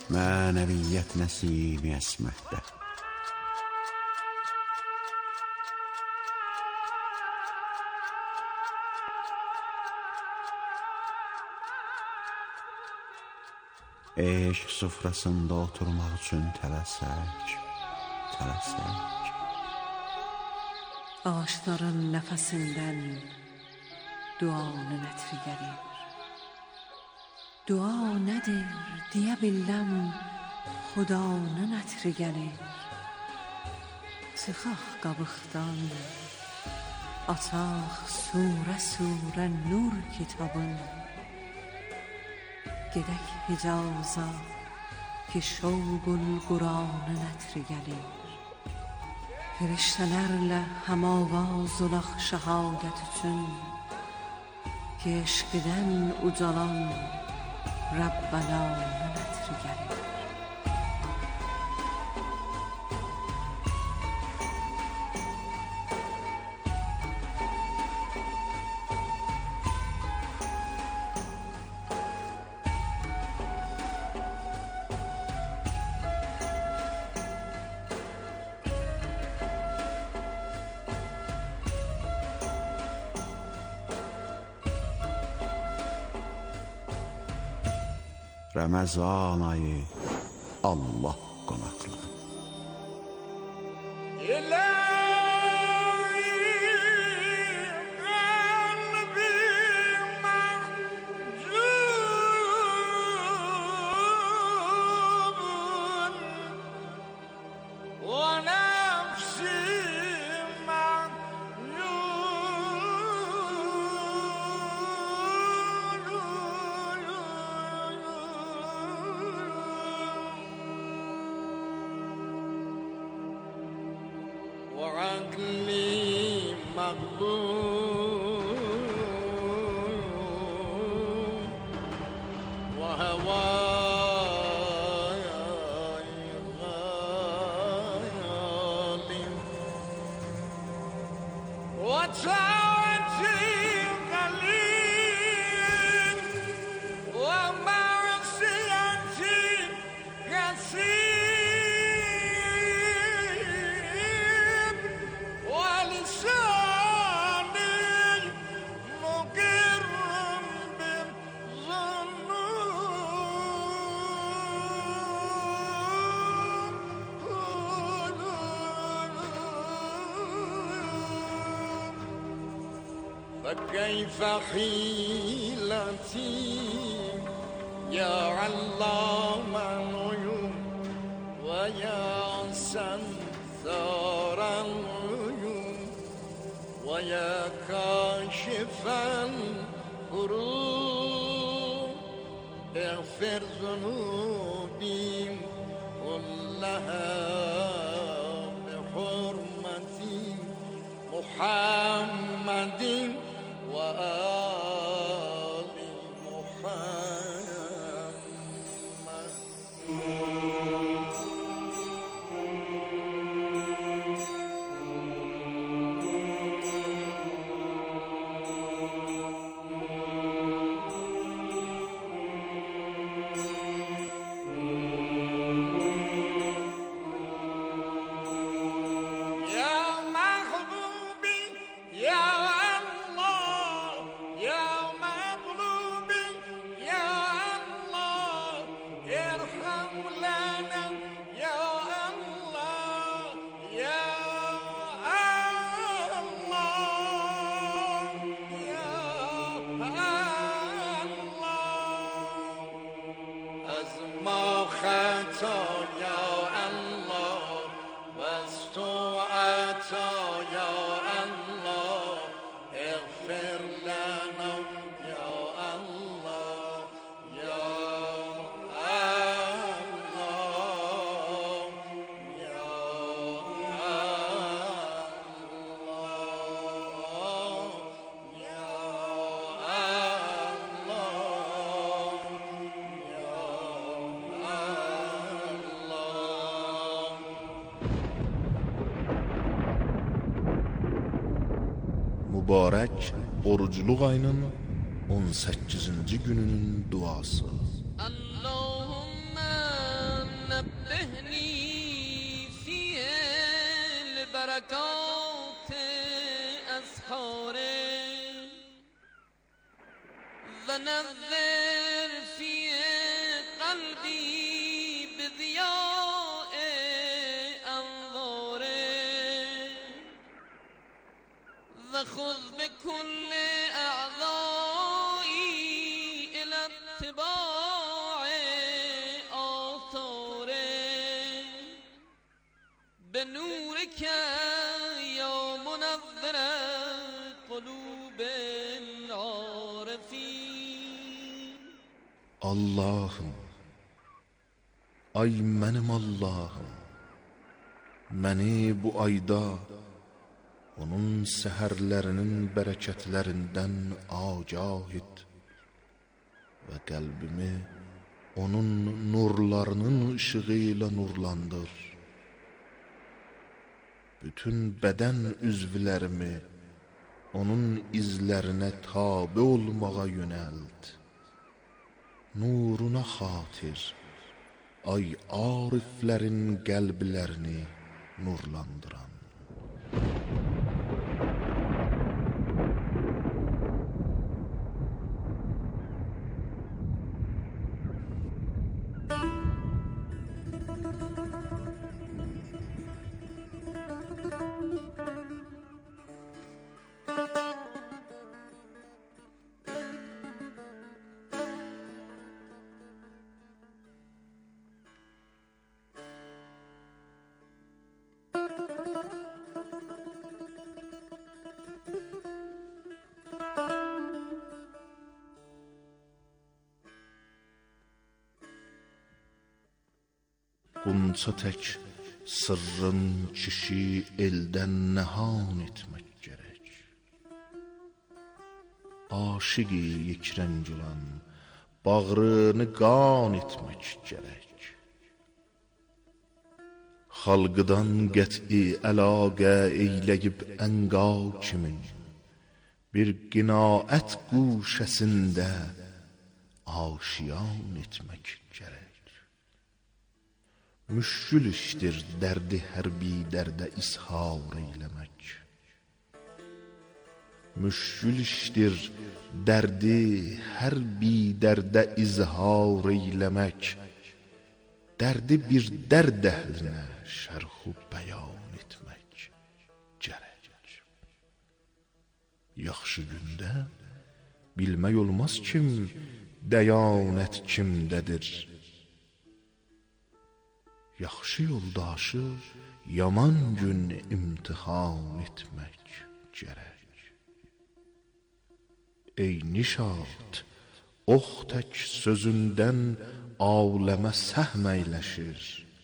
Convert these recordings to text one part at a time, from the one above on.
معنویت نسیمی اسمهده. Eşq sofrasında oturmaq üçün tələsək, tələsək. Ağaçların nəfəsindən duanın ətri gəlir. Dua nədir deyə biləm, Xudanın ətri gəlir. Çıxaq qabıqdan, açaq surə surə nur kitabın. Gedək Hicaza ki şovqul Quranın ətri gəlir. Firiştələrlə həmavaz olaq şəhadət üçün, ki eşqdən ucalan Rəbbənanın ətri gəlir. Ramazan ayı Allah qonaqlığı. وعقلي مغلوب وهواي غالب وطاعتي قليل ومعصيتي كثير فكيف حيلتي يا علام الغيوب ويا ستار الغيوب ويا كاشف الكروب اغفر ذنوبي كلها بحرمة محمد وآل Mübarək orucluq ayının 18-ci gününün duası. Allahumma نبهني في البركات أسحاره ونذر في قلبي بضياء أنواره وخذ بكل أعضائي إلى اتباع آثاره بنورك يا منور قلوب العارفين. Allahım, ay mənim Allahım, məni bu ayda onun səhərlərinin bərəkətlərindən agah et və qəlbimi onun nurlarının ışığı ilə nurlandır. Bütün bədən üzvlərimi onun izlərinə tabe olmağa yönəlt. Nuruna xatir, ay ariflərin qəlblərini nurlandıran. Qunça tək sırrın kişi eldən nəhan etmək gərək. Aşıqi yekrəng olan bağrını qan etmək gərək. Xalqıdan qət'i əlaqə eyləyib ənqa kimi bir qinaət quşəsində aşiyan etmək gərək. Müşkül işdir dərdi hər bir dərdə ishar eyləmək. Müşkül işdir dərdi hər bir dərdə izhar eyləmək. Dərdi bir dərd əhlinə şərh-u bəyan etmək gərək. Yaxşı gündə bilmək olmaz kim dəyanət kimdədir. Yaxşı yoldaşı yaman gün imtihan etmək gərək. Ey nişat, ox tək sözündən aləmə səhm eyləşir.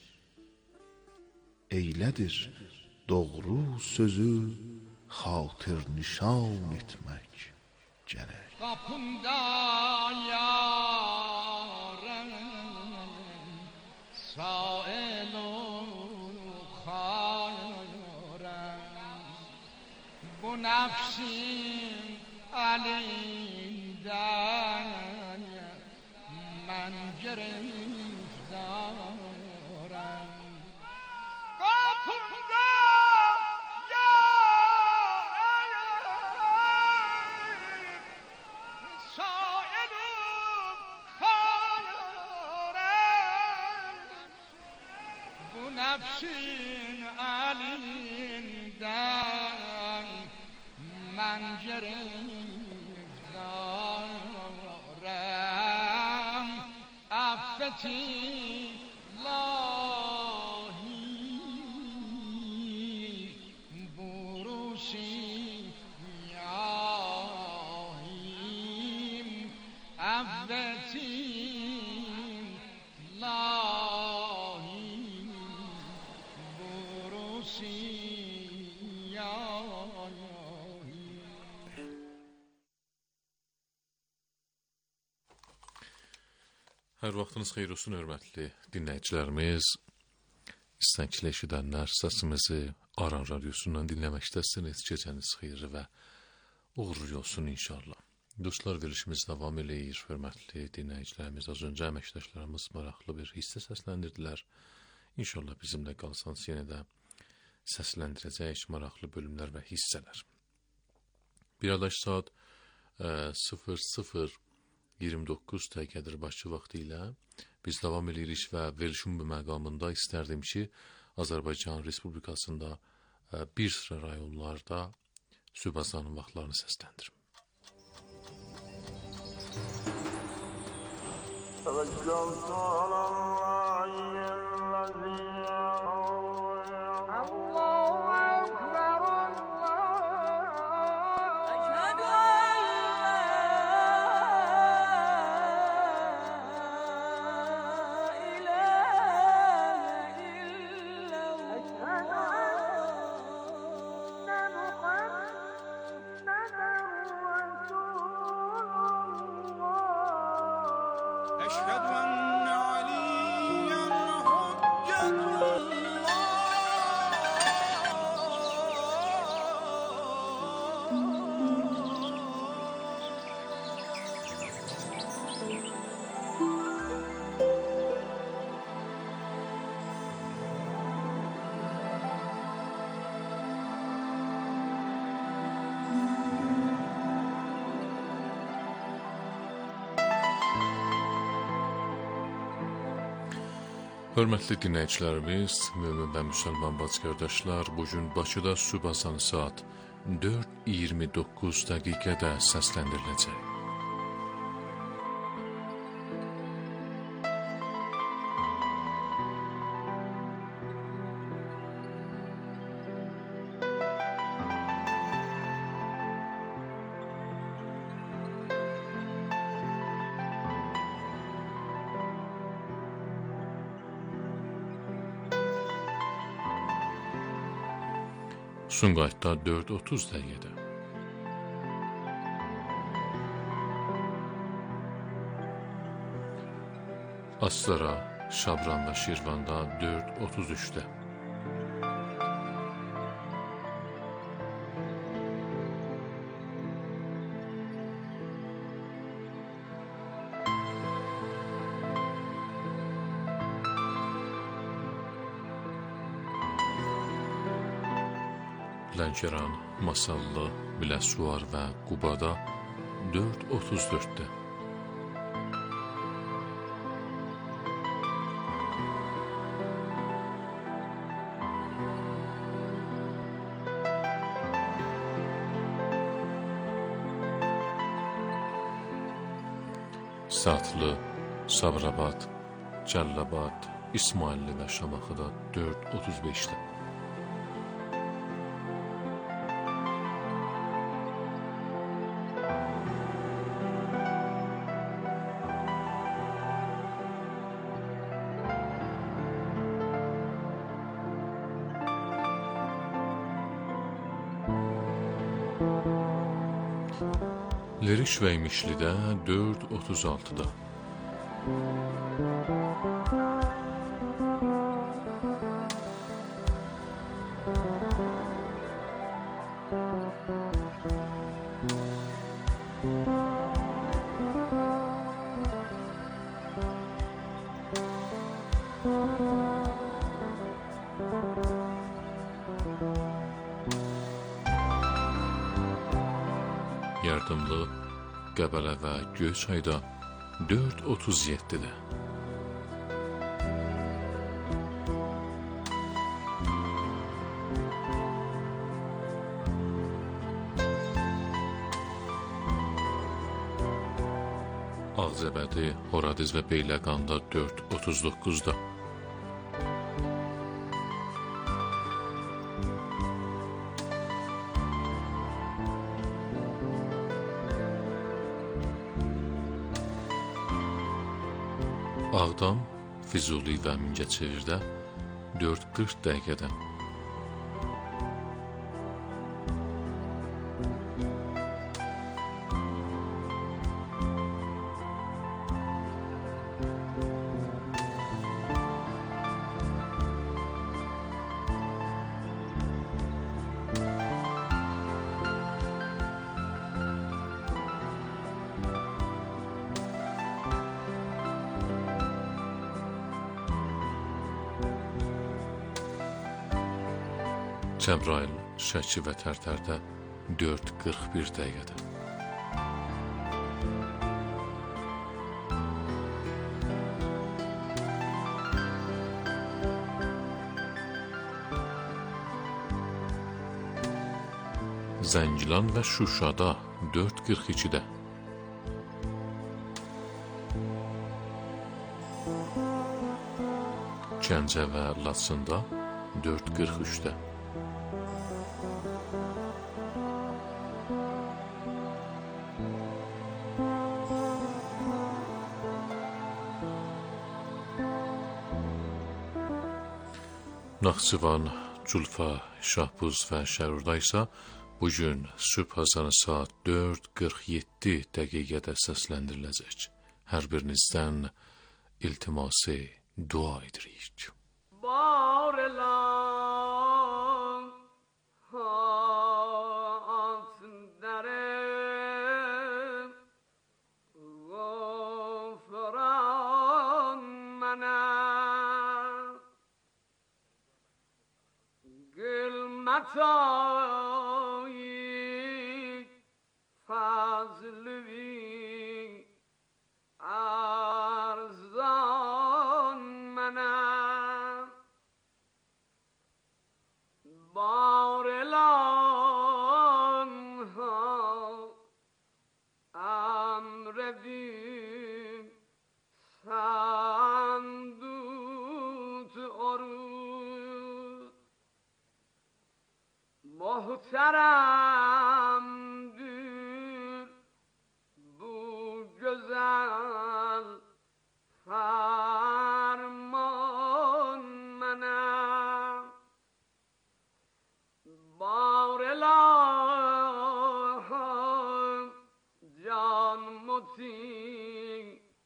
Eylədir doğru sözü xatir nişan etmək gərək. Kapında yarım سائل و خارم بنفسی علیدن من گرفتارم kapında nefsin elinden men giriftarım affeti lahi burusi yahim affeti Hər vaxtınız xeyir olsun, hörmətli dinləyicilərimiz. İstəkli eşidənlər, səsimizi Aran Radiosundan dinləməkdəsiniz. Gecəniz xeyirli və uğurlu olsun inşallah. Dostlar, verilişimiz davam eləyir. Hörmətli dinləyicilərimiz, az öncə əməkdaşlarımız maraqlı bir hissə səsləndirdilər. İnşallah bizimlə qalsanız yenə də səsləndirəcək maraqlı bölümlər və hissələr. Bir adaş saat 00:29 dəqiqədir Bakı vaxtı ilə biz davam edirik və verilişin bu məqamında istərdim ki, Azərbaycan Respublikasında bir sıra rayonlarda sübh azanının vaxtlarını səsləndirim. Hörmətli dinləyicilərimiz, mömin və müsəlman bacı-qardaşlar, bugün Bakıda sübh azanı saat 4:29 dəqiqədə səsləndiriləcək. Sumqayıtda 4:30 dəqiqədə. Astara, Şabran və Şirvanda 4:33-də. Lənkəran, Masallı, Biləsuvar və Qubada 4:34-də. Satlı, Sabirabad, Cəllabad, İsmailli və Şamaxıda 4:35-də. Leriş və İmişlidə 4:36-da. Yardımlı, Qəbələ və Göyçayda 4:37-də. Ağcabədi, Horadiz və Beyləqanda 4:39-da. Ağdam, Füzuli və Mingəçevirdə 4:40 dəqiqədə. Cəbrayıl, Şəki və Tərtərdə 4:41 dəqiqədə. Zəngilan və Şuşada 4:42-də. Gəncə və Laçında 4:43-də. Naxçıvan, Culfa, Şahbuz və Şərurda isə bugün sübh azanı saat 4:47 dəqiqədə səsləndiriləcək. Hər birinizdən iltiması dua edirik. متاعی فضلوی ارزان منم بارلان ها امردیم سندوت ارود محترم دور بو güzel فرمان منم بارلان can mutin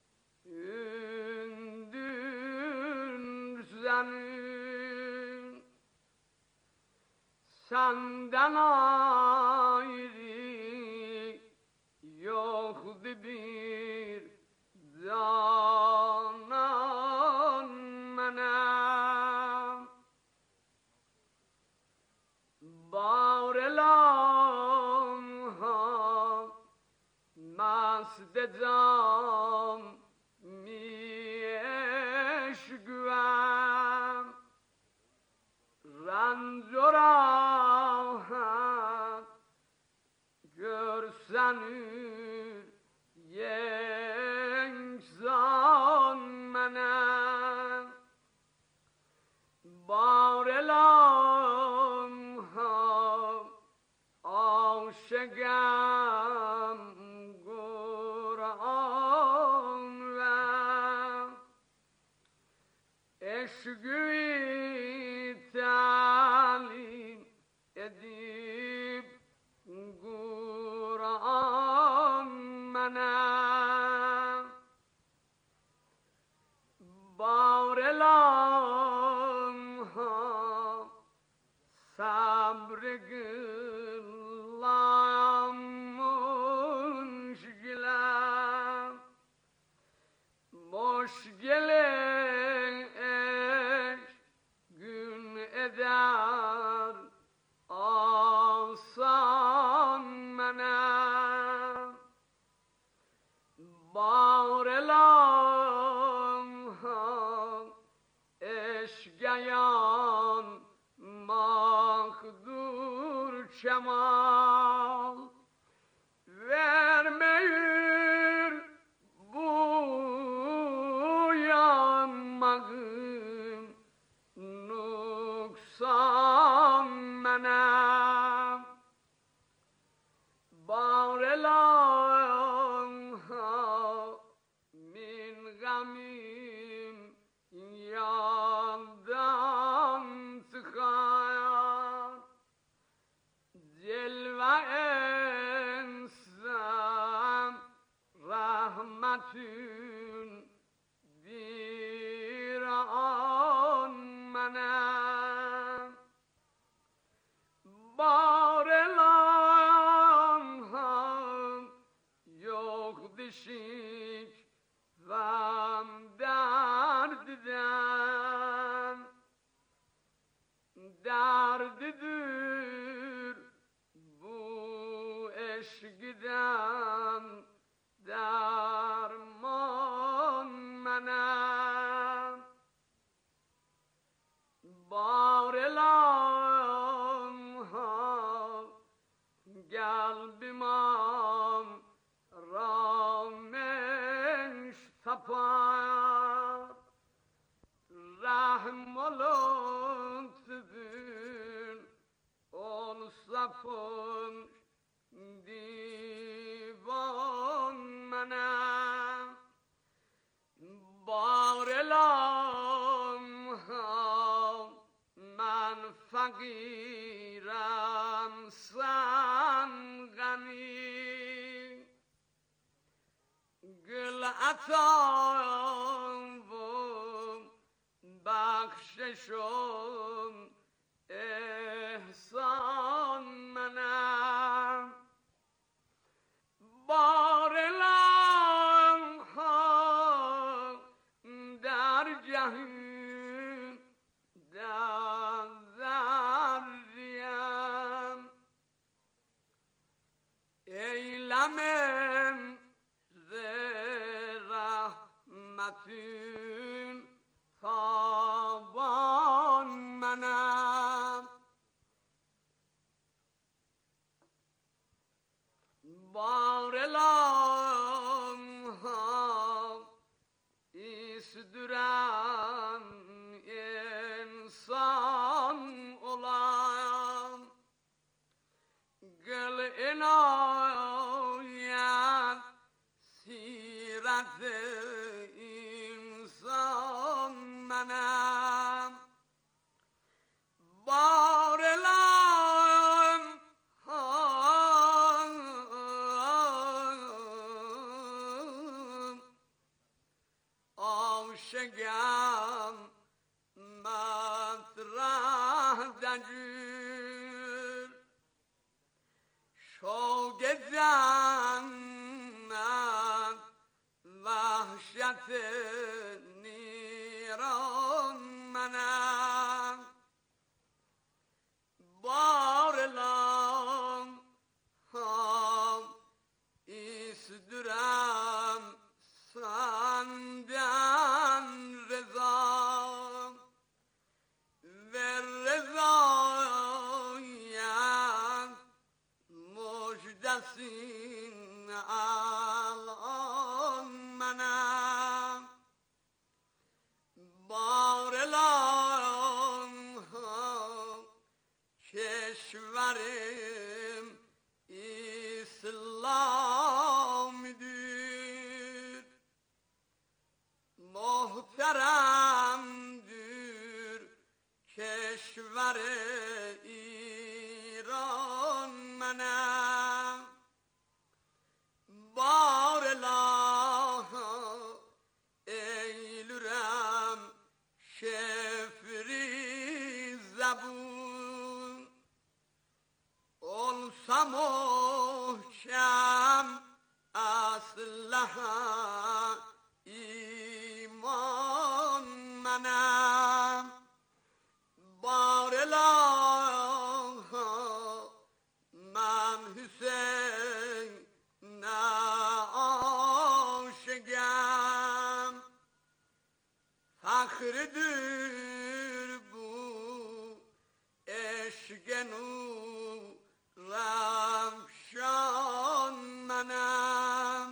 ündür senin senden ayrı yoktu bir canan menem bağrılan ha mast cam mişgüvem rancorahat görsenür yengzan menem bağrılan ha aşıgam Kur'an ve eşgü talim edip Kur'an menem bağrılan ha sabrı gıllamış gilem boş gelen eş gün eder asan menem bağrılan ha eşgayan makdur kemal vermeyir bu yanmağın nuksan menem bağrılan ha min gamim yandan çıkar celve ensem rahmetün bir an menem bağrılan ha yok dişik vam derdiden derdidür sapar rahm و لطف بین اون صفون دیوان منم بارلام ها من فقیرم سن غنی گل عطام و بخششم احسان منم بارلام ها در جهان در ذریم ایلمم ز رحمتین تابان منم بارلام ها ایستدرم insan olan gel inayet siret insan menem barılan avşegam مطرح دجور شوق جنت وحشت نیران منم بارلام هم ایستدرم سندن رضام رضایت مجدسین الان منم بارلام ها کشورم اسلام دیر محترم کشور ایران منم بارلا ایلورم شفری زبون olsam محکم اسلحه ایمان منم بارلام من حسین عاشقم فخر دیر بو عشق نورافشان منم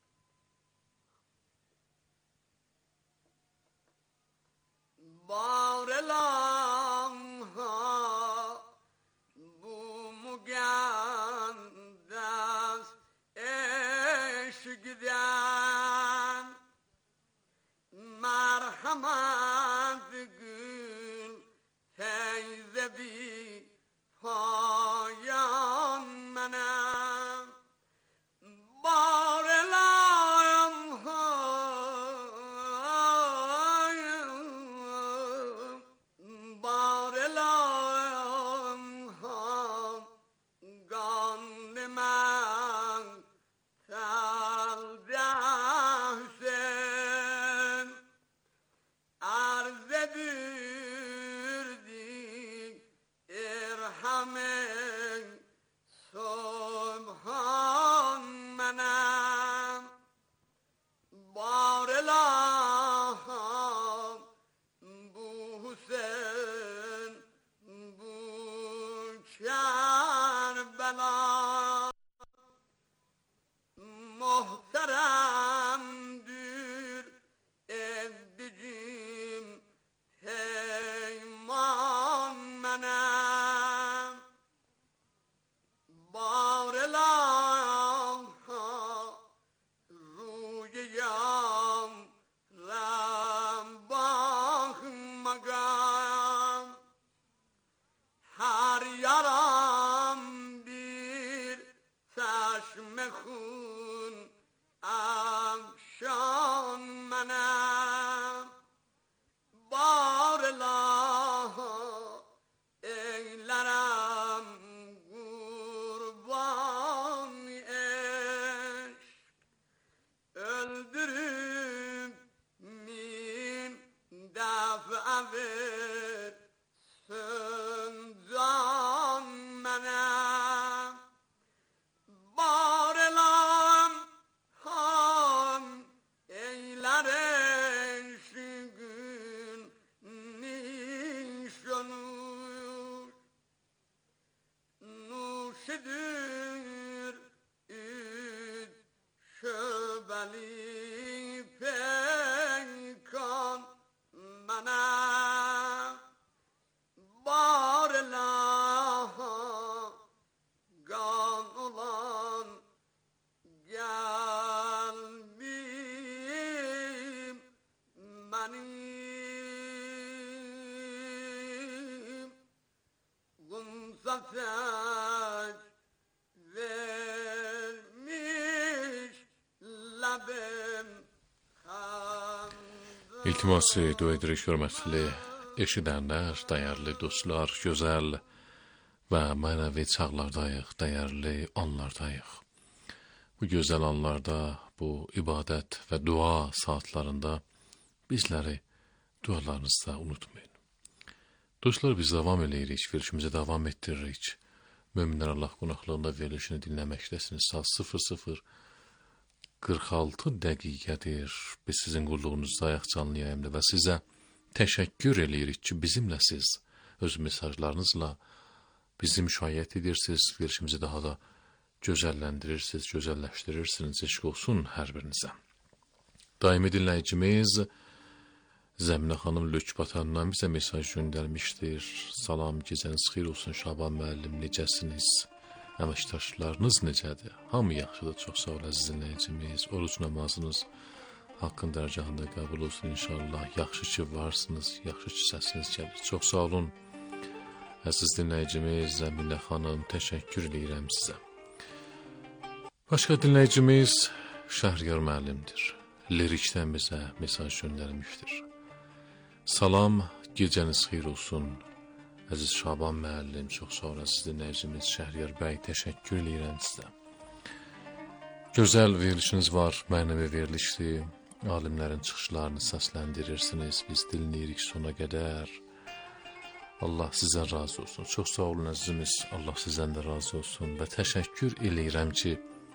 بارلام مرحمت گل فیض بی پایان منم بارلام گان من تل versin can mənə. Barılam ham eylər eşqin nişanur. Nuşidir şöbeli peykan mənə. Barılaha gan olan gelbim benim. Gumzafet vermiş labim. İltiması dua edirik, hörmətli eşidənlər, dəyərli dostlar, gözəl və mənəvi çağlardayıq, dəyərli anlardayıq. Bu gözəl anlarda, bu ibadət və dua saatlarında bizləri dualarınızda unutmayın. Dostlar, biz davam eləyirik, verilişimizi davam ettiririk. Möminlər Allah qonaqlığında verilişini dinləməkdəsiniz. Saat 00:46 dəqiqədir. Biz sizin qulluğunuzdayıq canlı yayımda və sizə təşəkkür eləyirik ki, bizimlə siz öz mesajlarınızla bizi müşayiət edirsiniz, verilişimizi daha da gözəllendirirsiniz, gözəlləşdirirsiniz. Eşq olsun hər birinizə. Daimi dinləyicimiz Zəminə xanım Lökbatandan bizə mesaj göndərmişdir. Salam, gecəniz xeyir olsun Şaban müəllim, necəsiniz? Əməkdaşlarınız necədir? Hamı yaxşıdır, çox sağ ol əziz dinləyicimiz. Oruç namazınız haqqın dərgahında qəbul olsun inşallah. Yaxşı ki varsınız, yaxşı ki səsiniz gəlir. Çox sağ olun əziz dinləyicimiz Zəminə xanım, təşəkkür edirəm sizə. Başqa dinləyicimiz Şəhriyar müəllimdir. Lirikdən bizə mesaj göndərmişdir. Salam, gecəniz xeyir olsun. Əziz Şaban müəllim, çox sağ ol əziz dinləyicimiz Şəhriyar bəy, təşəkkür edirəm sizə. Gözəl verilişiniz var, mənəvi verilişdir. Alimlərin çıxışlarını səsləndirirsiniz, biz dinləyirik sona qədər. Allah sizdən razı olsun. Çox sağ olun əzizimiz, Allah sizdən də razı olsun və təşəkkür eləyirəm ki,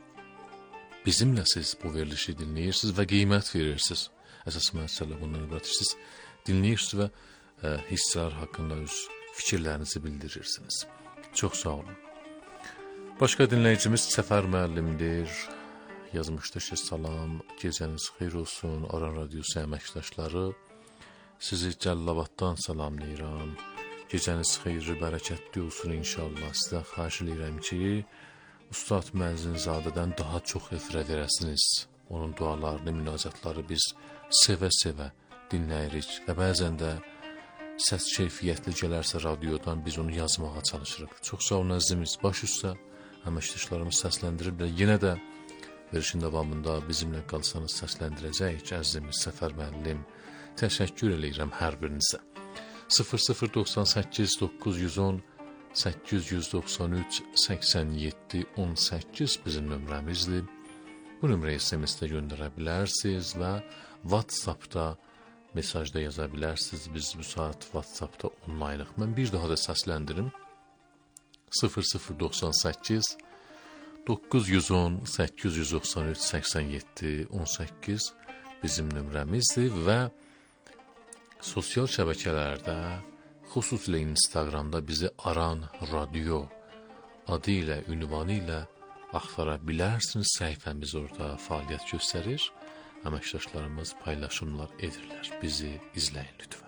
bizimlə siz bu verilişi dinləyirsiniz və qiymət verirsiniz. Əsas məsələ bundan ibarət. Siz dinləyirsiniz və hissələr haqqında öz fikirlərinizi bildirirsiniz. Çox sağ olun. Başqa dinləyicimiz Səfər müəllimdir. Yazmışdır ki, salam, gecəniz xeyir olsun, Aran Radiosu əməkdaşları. Sizi Cəllabaddan salamlayıram. Gecəniz xeyirli, bərəkətli olsun inşallah. Sizdən xahiş edirəm ki, Ustad Müəzzinzadədən daha çox efirə verəsiniz. Onun dualarını, münacatları biz sevə-sevə dinləyirik və bəzən də səs keyfiyyətli gələrsə radiodan biz onu yazmağa çalışırıq. Çox sağ olun əzizimiz, baş üstə əməkdaşlarımız səsləndiriblər. Yenə də verişin davamında bizimlə qalsanız səsləndirəcəyik əzizimiz Səfər müəllim. Təşəkkür eləyirəm hər birinizə. 0098 910 893 87 18 bizim nömrəmizdir. Bu nömrəyə SMS-də göndərə bilərsiniz və WhatsApp-da mesajda yaza bilərsiniz. Biz bu saat WhatsApp-da onlaynıq. Mən bir daha da səsləndirim. 0098 910 893 87 18 bizim nömrəmizdir və sosial şəbəkələrdə, xüsusilə Instagramda bizi Aran Radio adı ilə, ünvanı ilə axtara bilərsiniz. Səhifəmiz orada fəaliyyət göstərir. Əməkdaşlarımız paylaşımlar edirlər. Bizi izləyin lütfən.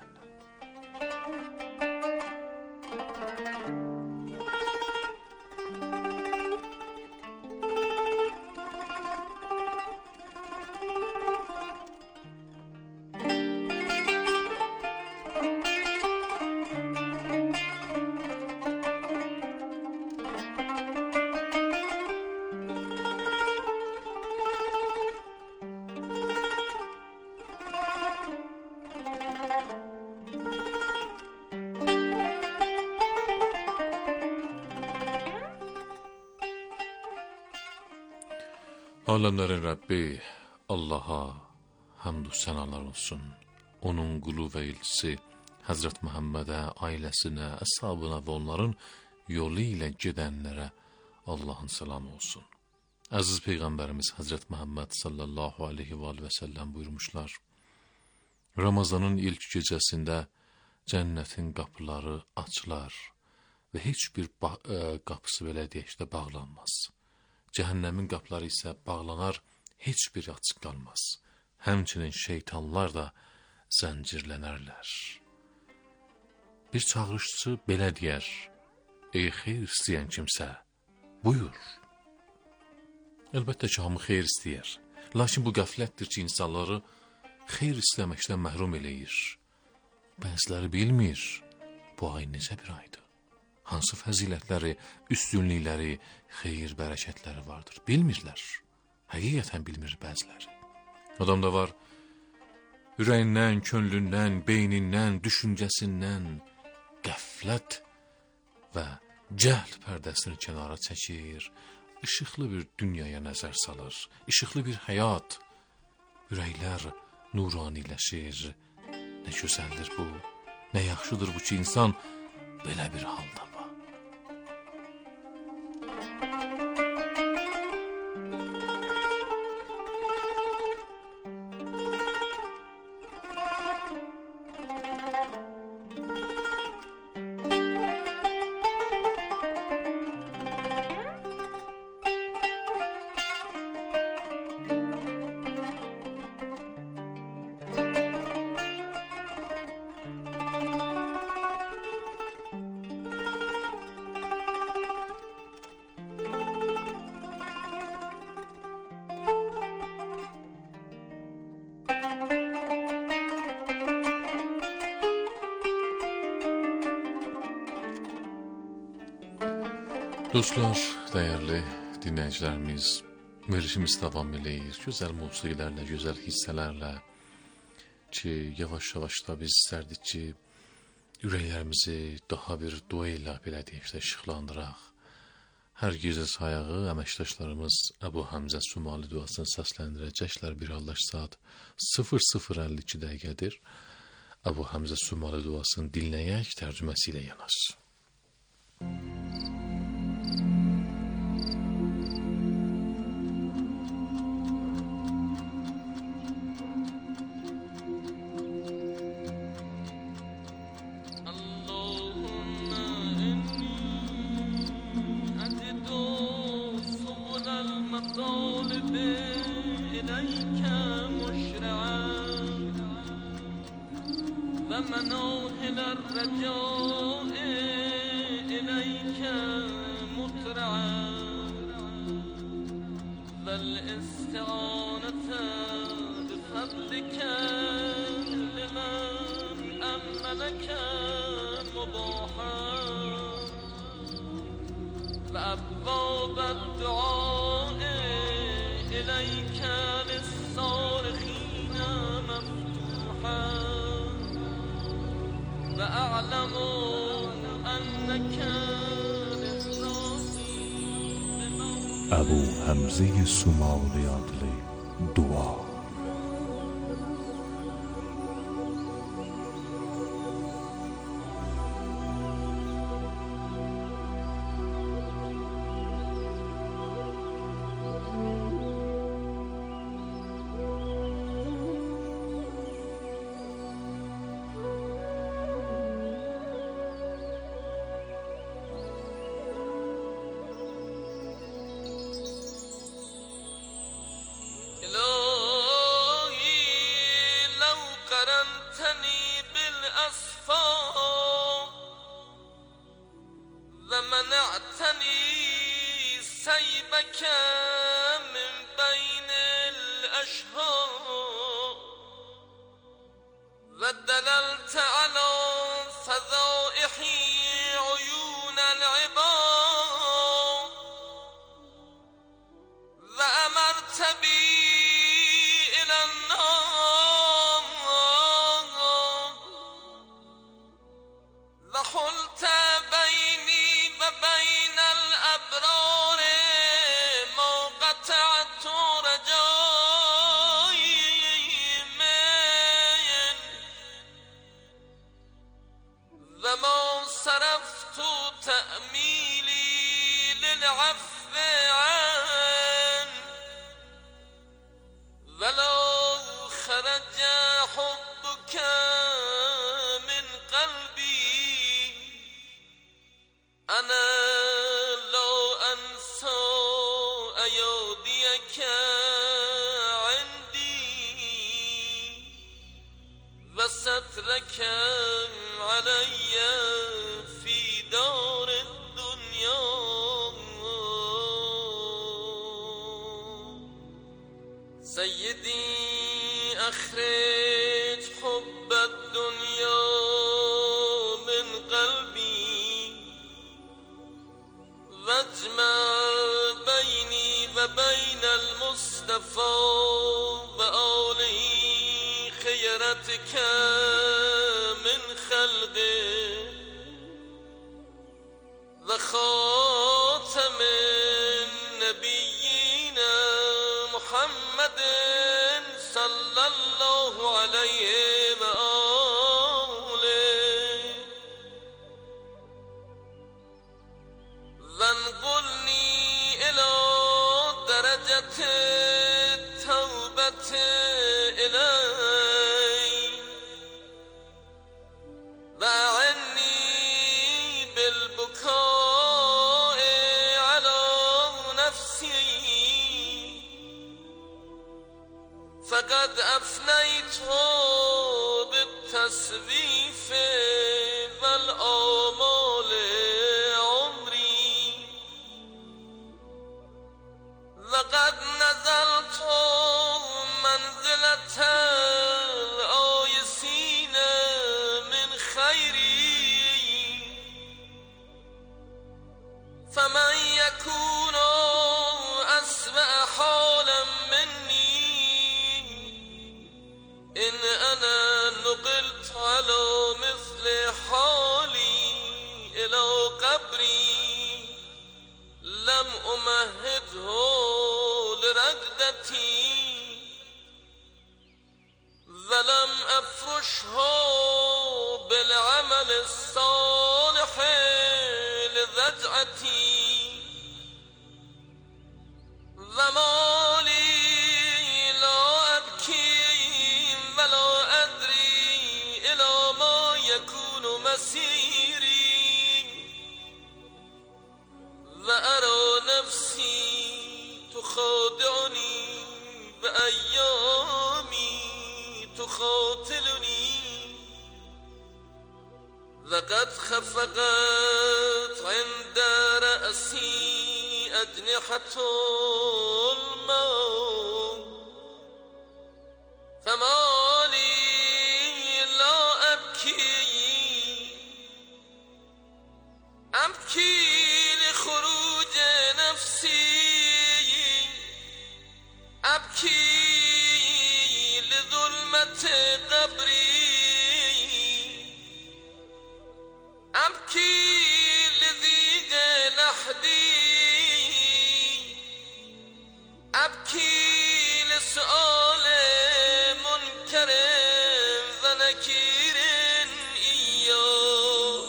Aləmlərin Rəbbi Allaha həmd və sənalar olsun. Onun qulu və elçisi Həzrət Məhəmmədə, ailəsinə, əshabına və onların yolu ilə gedənlərə Allahın salamı olsun. Əziz Peyğəmbərimiz Həzrət Məhəmməd sallallahu aleyhi və səlləm buyurmuşlar: Ramazanın ilk gecəsində cənnətin qapıları açılar və heç bir qapısı belə deyək də bağlanmaz. Cəhənnəmin qapıları isə bağlanar, heç bir açıq qalmaz. Həmçinin şeytanlar da zəncirlənərlər. Bir çağırışçı belə deyər: Ey xeyir istəyən kimsə, buyur. Əlbəttə ki, hamı xeyir istəyər. Lakin bu qəflətdir ki, insanları xeyir istəməkdən məhrum eləyir. Bəziləri bilmir, bu ay necə bir aydır. Hansı fəzilətləri, üstünlükləri, xeyir, bərəkətləri vardır. Bilmirlər. Həqiqətən bilmir bəziləri. Adam da var, ürəyindən, könlündən, beynindən, düşüncəsindən qəflət və cəhl pərdəsini kənara çəkir, işıqlı bir dünyaya nəzər salır, işıqlı bir həyat, ürəklər nuraniləşir. Nə gözəldir bu, nə yaxşıdır bu ki, insan belə bir halda var. Dostlar, dəyərli dinləyicilərimiz, verilişimiz davam eləyir. Gözəl musiqilərlə, gözəl hissələrlə ki, yavaş-yavaş da biz istərdik ki, ürəklərimizi daha bir dua ilə belə deyək də işıqlandıraq. Hər gecə sayağı əməkdaşlarımız Əbu Həmzə Sumali duasını səsləndirəcəklər. Bir haldaş saat 00:52 dəqiqədir. Əbu Həmzə Sumali duasını dinləyək, tərcüməsi ilə yanaş. ومناهل الرجاء إليك مترعا والاستعانة بفضلك لمن أملك مباحا وأبواب الدعاء إليك للصارخين مفتوحا وأعلم أنك ابو حمزه سومالی adlı dua. ومنعتني سيبك من بين الأشهار ودللت على فضائح عيون العباد وأمرت بي إلى النار وحلت بيني وبين الأبرار ما قطعت رجائي من خرج حبك من قلبي أنا لا أنسى أياديك عندي وسترك علي في دار الدنيا سيدي أخرج حب الدنيا من قلبي واجمع بيني وبين المصطفى وآله خيرتك من خلقه وخاتم النبيين محمد صلى الله عليه وآله وانقلني إلى درجة التوبة إليه وأعني بالبكاء على نفسي فقد أفنيت بالتسويف والآمال عمري وقد نزلت منزلة الآيسين من خيري فمن يكون أسوأ حالا مني إن أنا نقلت على مثل حالي إلى قبري لم أمهده لرقدتي ولم أفرشه بالعمل الصالح لذجعتي وما لي لا أبكي ولا أدري إلى ما يكون مسيري وأرى نفسي تخادعني بأيامي تخاطلني وقد خفقت عند رأسي أجنحة الموت فما لي لا أبكي لخروج نفسي أبكي لظلمة قبري أبكي لضيق لحدي أبكي لسؤال منكر ونكير إياه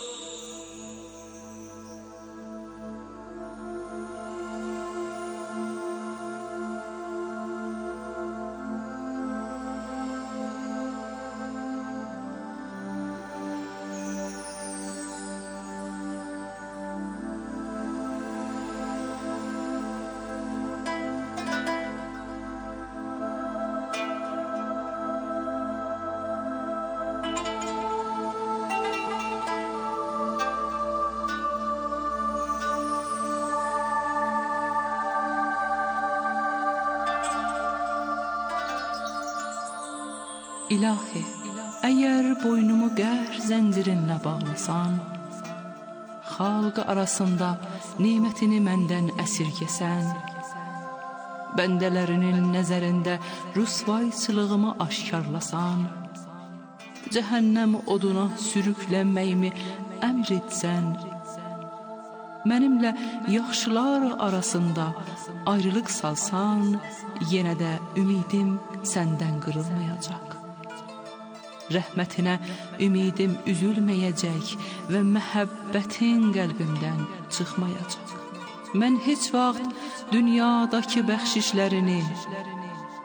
İlahi, əgər boynumu qəhər zəncirinlə bağlasan, xalq arasında nimətini məndən əsirgəsən, bəndələrinin nəzərində rüsvayçılığımı aşkarlasan, cəhənnəm oduna sürüklənməyimi əmr etsən, mənimlə yaxşılar arasında ayrılıq salsan, yenə də ümidim səndən qırılmayacaq. Rəhmətinə ümidim üzülməyəcək və məhəbbətin qəlbimdən çıxmayacaq. Mən heç vaxt dünyadakı bəxşişlərini,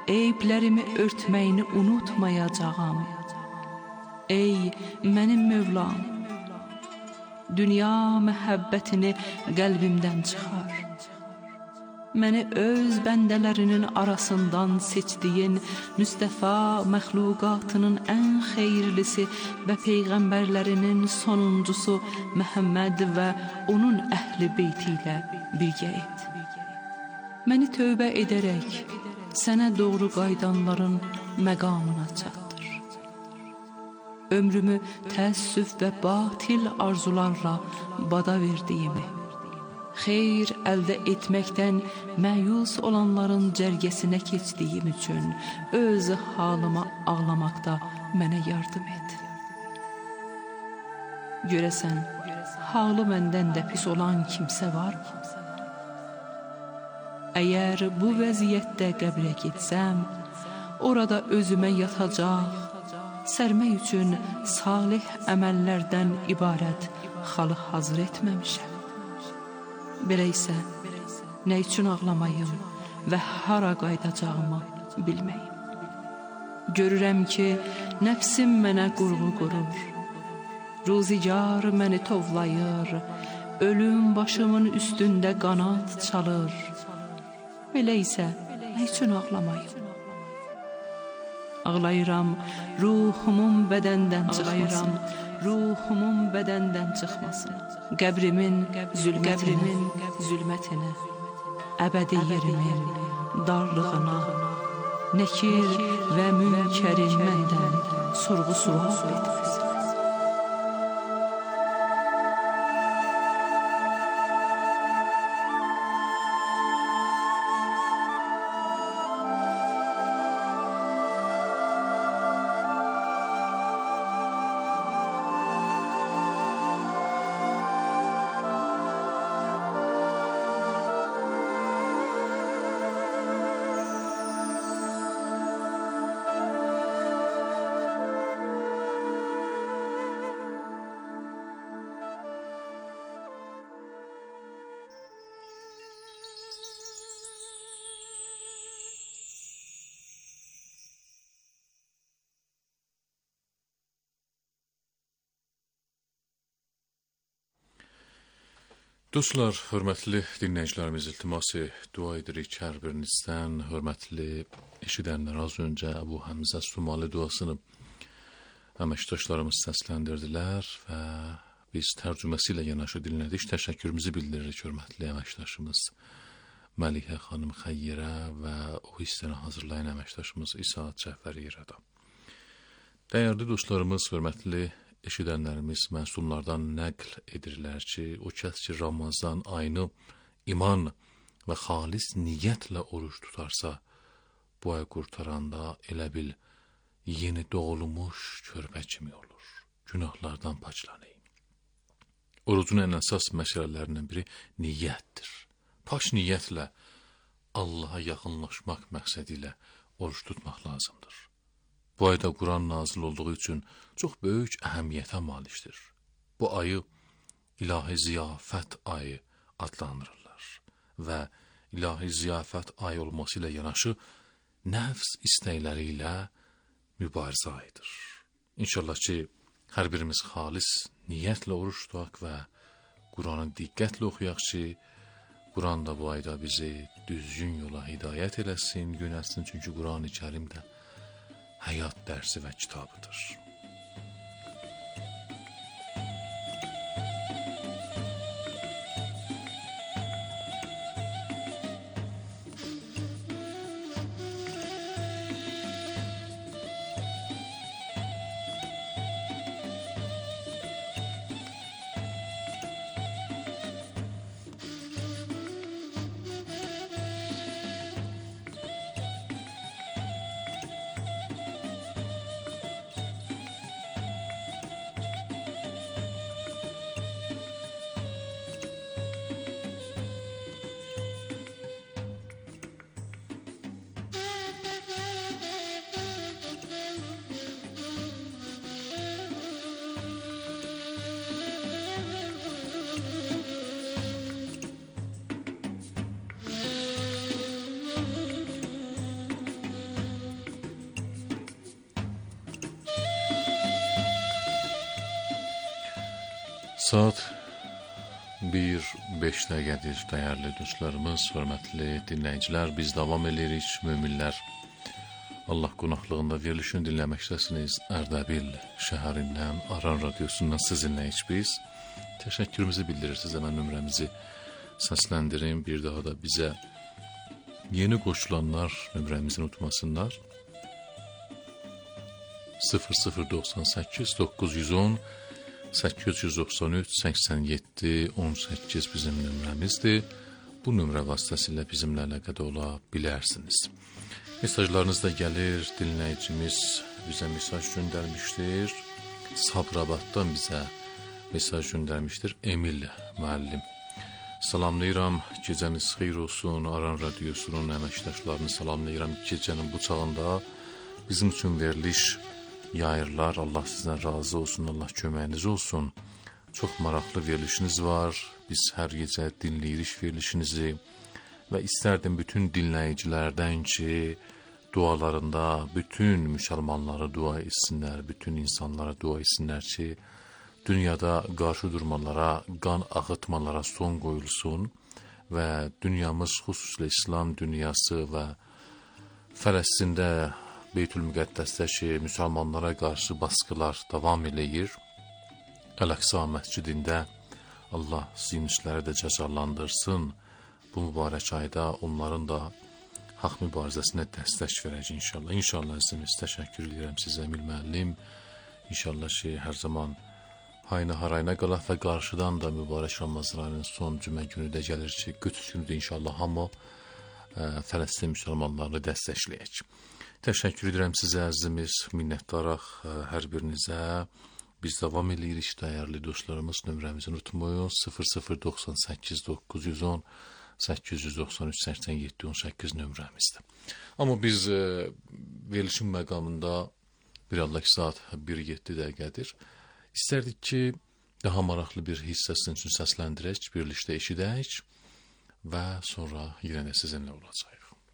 eyblərimi örtməyini unutmayacağam. Ey mənim Mövlam, dünya məhəbbətini qəlbimdən çıxar. Məni öz bəndələrinin arasından seçdiyin Müstəfa məxluqatının ən xeyirlisi və peyğəmbərlərinin sonuncusu Məhəmməd və onun əhli beyti ilə birgə et. Məni tövbə edərək sənə doğru qaydanların məqamına çatdır. Ömrümü təəssüf və batil arzularla bada verdiyimi, xeyr əldə etməkdən məyus olanların cərgəsinə keçdiyim üçün öz halıma ağlamaqda mənə yardım et. Görəsən, halı məndən də pis olan kimsə varmı? Əgər bu vəziyyətdə qəbrə getsəm, orada özümə yatacaq, sərmək üçün salih əməllərdən ibarət xalı hazır etməmişəm. Belə isə, nə üçün ağlamayım və hara qayıdacağımı bilməyim. Görürəm ki, nəfsim mənə qurğu qurur, ruzigar məni tovlayır, ölüm başımın üstündə qanat çalır. Belə isə, nə üçün ağlamayım? Ağlayıram, ruhumun bədəndən çıxmasın. Qəbrimin zülmətini, əbədi yerimin darlığına, nəkir və münkərin məndən sorğu-sual etməsin. Dostlar, hörmətli dinləyicilərimiz, iltiması dua edirik hər birinizdən. Hörmətli eşidənlər, az öncə Əbu Həmzə Sumali duasını əməkdaşlarımız səsləndirdilər və biz tərcüməsi ilə yanaşı dinlədik. Təşəkkürümüzü bildiririk hörmətli əməkdaşımız Məlikə xanım Xəyyirə və o hissəni hazırlayan əməkdaşımız İsaat Cəfəriyyə da. Dəyərli dostlarımız, hörmətli eşidənlərimiz məsumlardan nəql edirlər ki, o kəs ki, Ramazan ayını iman və xalis niyyətlə oruç tutarsa, bu ay qurtaranda elə bil yeni doğulmuş körpə kimi olur. Günahlardan paçlanayım. Orucun ən əsas məsələlərindən biri niyyətdir. Paş niyyətlə Allaha yaxınlaşmaq məqsədi ilə oruç tutmaq lazımdır. Bu ayda Quran nazil olduğu üçün çox böyük əhəmiyyətə malikdir. Bu ayı ilahi ziyafət ayı adlandırırlar və ilahi ziyafət ayı olması ilə yanaşı nəfs istəkləri ilə mübarizə ayıdır. İnşallah ki, hər birimiz xalis niyyətlə oruç tutaq və Quranı diqqətlə oxuyaq ki, Quran da bu ayda bizi düzgün yola hidayət eləsin, yönəlsin, çünki Quran-ı Kərim də həyat dərsi və kitabıdır. Saat 1:05 dəqiqədir, dəyərli dostlarımız, hörmətli dinləyicilər. Biz davam edirik, möminlər. Allah qonaqlığında verilişini dinləməkdəsiniz. Ərdəbil şəhərindən, Aran radiosundan sizinləyik biz. Təşəkkürümüzü bildirirsiniz, həmən nömrəmizi səsləndirin. Bir daha da bizə yeni qoşulanlar nömrəmizi unutmasınlar. 0098 910 893 87 18 bizim nömrəmizdir. Bu nömrə vasitəsilə bizimlə əlaqədə ola bilərsiniz. Mesajlarınız da gəlir. Dinləyicimiz bizə mesaj göndərmişdir. Sabirabaddan bizə mesaj göndərmişdir. Emil müəllim. Salamlayıram, gecəniz xeyir olsun. Aran radiosunun əməkdaşlarını salamlayıram. Gecənin bu çağında bizim üçün veriliş yayırlar. Allah sizdən razı olsun, Allah köməyiniz olsun. Çox maraqlı verilişiniz var. Biz hər gecə dinləyirik verilişinizi və istərdim bütün dinləyicilərdən ki, dualarında bütün müsəlmanlara dua etsinlər, bütün insanlara dua etsinlər ki, dünyada qarşı durmalara, qan ağıtmalara son qoyulsun və dünyamız, xüsusilə İslam dünyası və Fələstində, Beytül-Müqəddəsdəki müsəlmanlara qarşı baskılar davam eləyir. Əl-Əqsa məscidində Allah ziyonistləri də cəzalandırsın. Bu mübarək ayda onların da haqq mübarizəsinə dəstək verəcək inşallah. İnşallah əzizimiz, təşəkkür edirəm sizə Emil müəllim. İnşallah ki, hər zaman hayna harayna qalaq və qarşıdan da mübarək Ramazan ayının son cümə günü də gəlir ki, qüdüs günü də inşallah hamı Fələstin müsəlmanlarını dəstəkləyək. Təşəkkür edirəm sizə əzizimiz, minnətdarıq hər birinizə. Biz davam edirik, dəyərli dostlarımız, nömrəmizi unutmayın. 0098 910 893 87 18 nömrəmizdir. Amma biz verilişin məqamında bir Allah ki, saat 1:07 dəqiqədir. İstərdik ki, daha maraqlı bir hissəsini üçün səsləndirək, birlikdə eşidək və sonra yenə də sizinlə olacaq.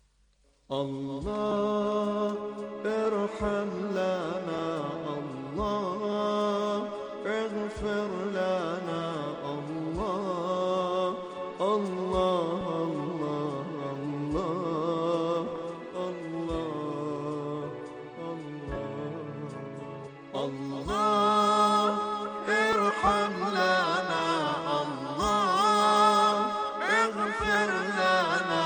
Allah erham lana, Allah eğfir lana, Allah, Allah, Allah, Allah, Allah, Allah erham lana, Allah eğfir lana,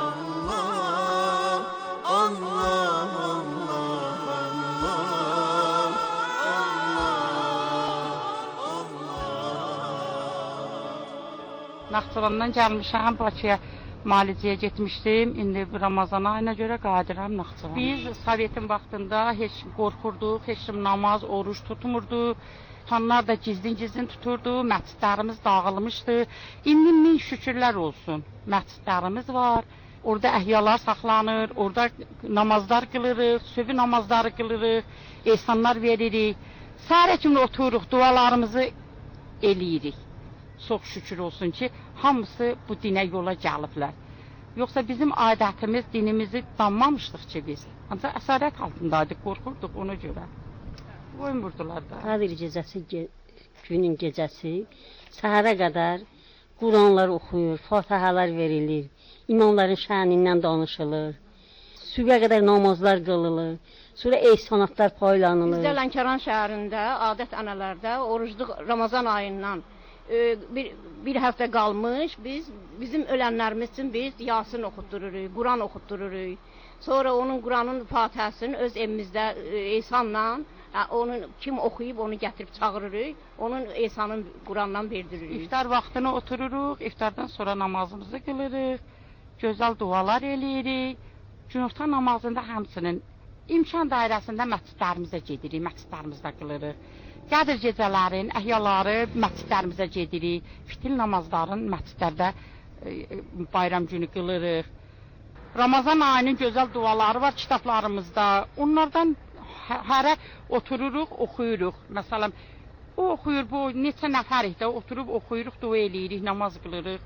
Naxçıvandan gəlmişəm, Bakıya müalicəyə getmişdim. İndi Ramazan ayına görə qayıdıram Naxçıvana. Biz Sovetin vaxtında heç qorxurduq, heç kim namaz, oruç tutmurdu. Tutanlar da gizlin tuturdu, məscidlərimiz dağılmışdı. İndi min şükürlər olsun, məscidlərimiz var. Orada əhyalar saxlanır, orada namazlar qılırıq, sövü namazları qılırıq, ehsanlar veririk. Səhərə kimi otururuq, dualarımızı eləyirik. Çox şükür olsun ki, hamısı bu dinə yola gəliblər. Yoxsa bizim adətimiz, dinimizi danmamışdıq ki biz. Ancaq əsarət altındaydıq, qorxurduq ona görə. Qoymurdular da. Qadir gecəsi, günün gecəsi, səhərə qədər Quranlar oxuyur, fatihalar verilir, imamların şənindən danışılır, sübhə qədər namazlar qılınır, sonra ehsanatlar paylanılır. Bizdə Lənkəran şəhərində, adət-ənələrdə orucluq Ramazan ayından bir həftə qalmış, bizim ölənlərimiz üçün biz Yasin oxutdururuq, Quran oxutdururuq. Sonra onun Quranın fatihəsini öz evimizdə ehsanla, onu kim oxuyub onu gətirib çağırırıq, onun ehsanın Qurandan verdiririk. İftar vaxtına otururuq, iftardan sonra namazımızı qılırıq, gözəl dualar eləyirik. Günorta namazında həmçinin imkan dairəsində məscidlərimizə gedirik, məscidlərimizdə qılırıq. Qədir gecələrin, əhyaları məscidlərimizə gedirik, fitil namazların məscidlərdə bayram günü qılırıq. Ramazan ayının gözəl duaları var kitablarımızda. Onlardan hərə otururuq, oxuyuruq. Məsələn, o oxuyur, bu neçə nəfərik də oturub oxuyuruq, dua eləyirik, namaz qılırıq.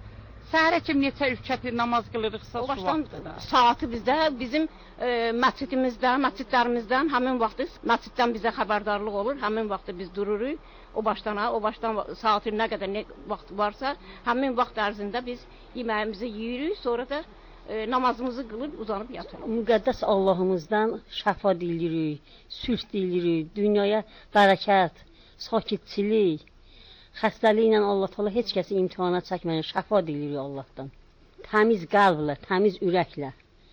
Səhərə kim neçə rükət namaz qılırıqsa O su başdan vaxtıdır. saatı bizdə, bizim məscidlərimizdən həmin vaxtı məsciddən bizə xəbərdarlıq olur. Həmin vaxtı biz dururuq. O başdan saatı nə qədər nə vaxt varsa, həmin vaxt ərzində biz yeməyimizi yeyirik, sonra da namazımızı qılıb uzanıb yatırıq. Müqəddəs Allahımızdan şəfa dilirik, sülh dilirik, dünyaya bərəkət, sakitçilik, xəstəliklə Allah Teala heç kəsi imtihana çəkməyən şəfa dilirik Allahdan. Təmiz qəlblə, təmiz ürəklə.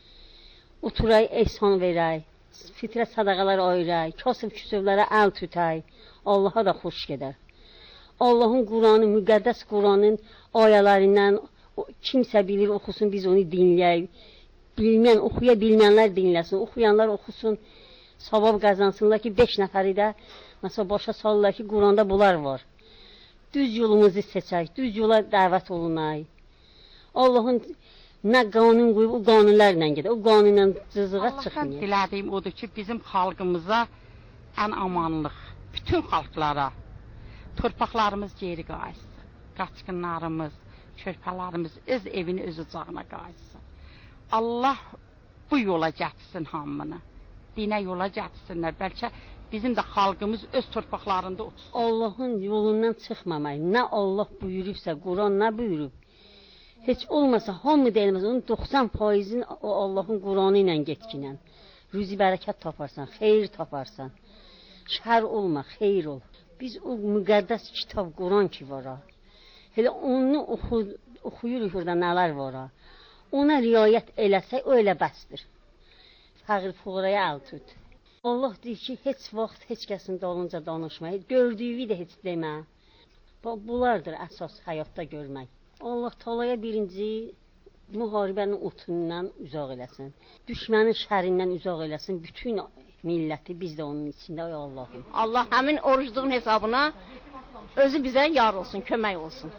Oturaq, ehsan verək, fitrət sədaqalar ayıraq, kasıb küsövlərə əl tutaq, Allaha da xoş gedər. Allahın Quranı, müqəddəs Quranın ayələrindən kimsə bilir, oxusun, biz onu dinləyək. Bilməyən, oxuya bilməyənlər dinləsin, oxuyanlar oxusun, savab qazansınlar ki, 5 nəfəri də məsələn başa salırlar ki, Quranda bunlar var. Düz yolumuzu seçək, düz yola dəvət olunaq. Allahın nə qanun qoyub, o qanunlarla gedək, o qanunla cızığa çıxmayaq. Allahdan dilədiyim odur ki, bizim xalqımıza ən amanlıq, bütün xalqlara torpaqlarımız geri qayıtsın, qaçqınlarımız, körpələrimiz öz evini öz ocağına qayıtsın. Allah bu yola gətirsin hamını, dinə yola gətirsinlər, bəlkə bizim də xalqımız öz torpaqlarında otursun. Allahın yolundan çıxmamaq, nə Allah buyurubsa, Quran nə buyurub, heç olmasa, hamı deyilməz, onun 90%-in o Allahın Quranı ilə getkinən. Rüzi bərəkət taparsan, xeyir taparsan, şər olma, xeyir ol. Biz o müqəddəs kitab Quran ki var ha, elə onu oxuyuruq orada nələr var ha, ona riayət eləsək, o elə bəsdir. Fəqir fuqaraya əl tut. Allah deyir ki, heç vaxt heç kəsin dalınca danışmayın, gördüyü də heç demə. Bunlardır əsas həyatda görmək. Allah Taalaya birinci müharibənin otundan uzaq eləsin. Düşmənin şərindən uzaq eləsin. Bütün milləti biz də onun içində, ay Allahım. Allah həmin orucluğun hesabına özü bizə yar olsun, kömək olsun.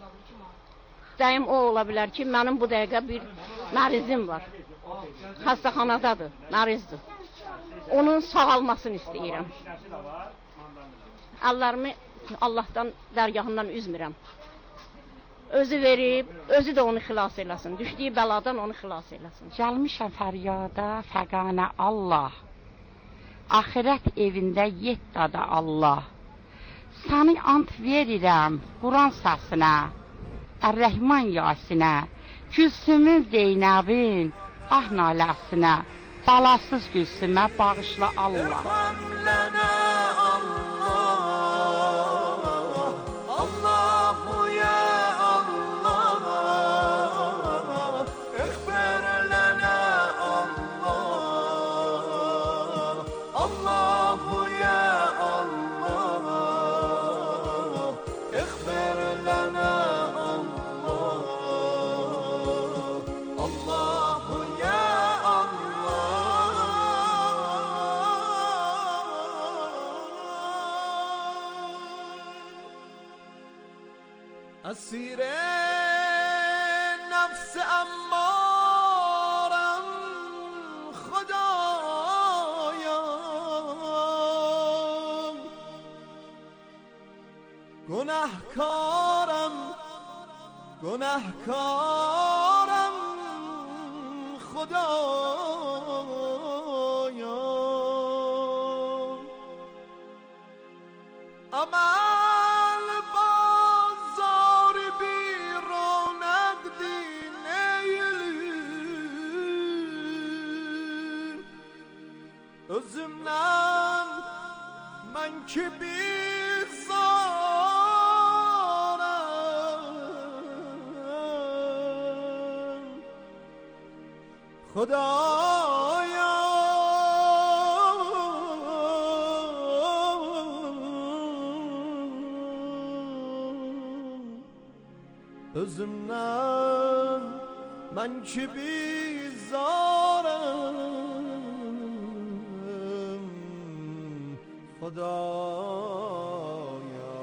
Dəyim o ola bilər ki, mənim bu dəqiqə bir mərizim var. Xəstəxanadadır, mərizdir. Onun sağalmasını istəyirəm. Əllərimi Allahdan dərgahından üzmürəm. Özü verib, özü də onu xilas eləsin. Düşdüyü bəladan onu xilas eləsin. Gəlmişəm fəryada, fəqanə Allah. Axirət evində yeddada Allah. Səni ant verirəm Quran səsinə, Ər-Rəhman Yasinə, Gülsümün Zeynəbin ah naləsinə, balasız Gülsümə bağışla Allah. اسیر نفس امارم خدایا گناهکارم خدایا عمل بازار بیرونق dineyli özümden ben ki bizarım خدایا özümden ben ki bizarım خدایا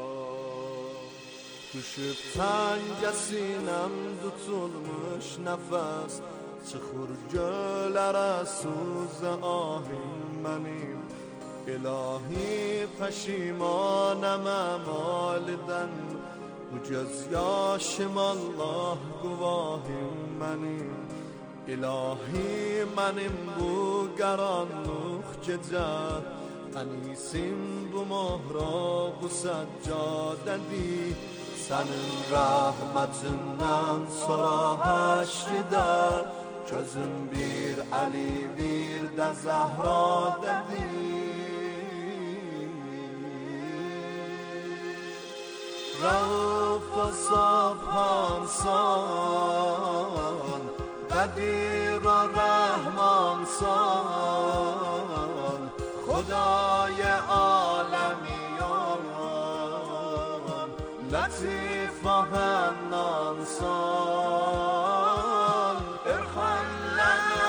düşüp təncəsinem tutulmuş nəfəs çıxır gölərə suzə ahim mənim İlahi pəşimanəm əmalidən Bu göz yaşım Allah guvahim mənim, İlahi mənim bu qaranlıq gecə, ənisim bu mohra bu səccadədir. Sənin rəhmətindən sonra həşridə, gözüm bir Əli bir də Zəhradədir. Rauf و صفحانسان قدیر و رحمانسان خدای عالمیان لطیف و حنانسان ارحم لنا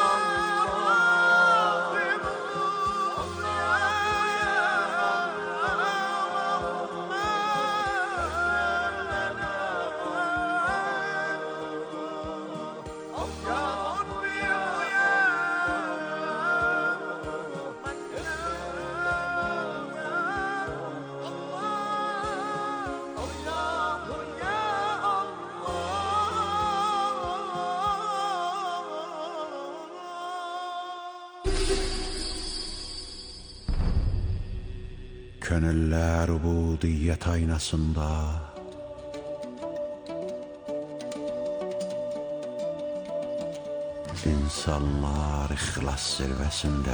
Könüller ubudiyet aynasında İnsanlar ixlas zirvəsində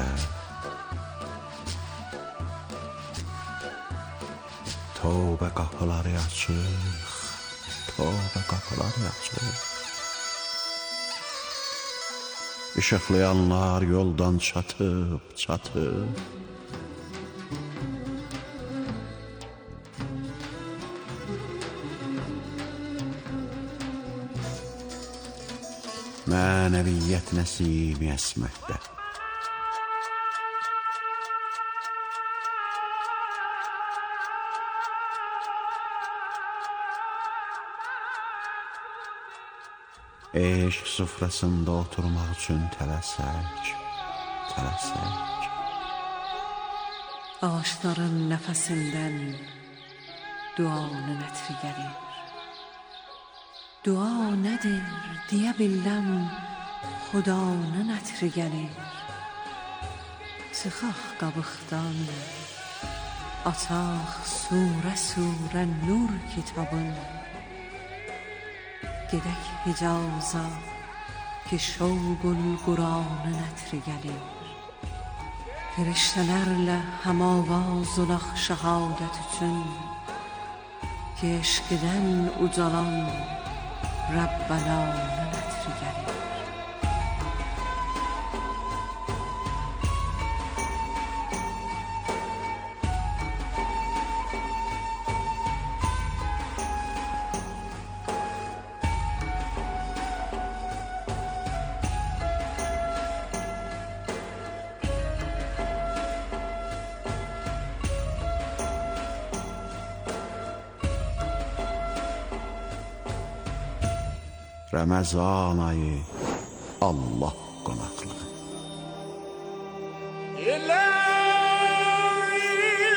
Tövbə qapıları açıq, tövbə qapıları açıq İşıqlayanlar yoldan çatıb, çatıb Mənəviyyət nəsimi əsməkdə Eşq sufrasında oturmaq üçün tələsək, tələsək Ağaçların nəfəsindən duanın ətri gəlir Dua nədir, deyə biləm, xudanın ətri gəlir. Çıxaq qabıqdan, açaq surə nur kitabın. Gedək Hicaza, ki şovqul Quranın ətri gəlir. Firiştələrlə həmavaz olaq şəhadət üçün, ki eşqdən ucalan Rabbananın ətri gəlir. Ramazan ayı Allah qonaqlığı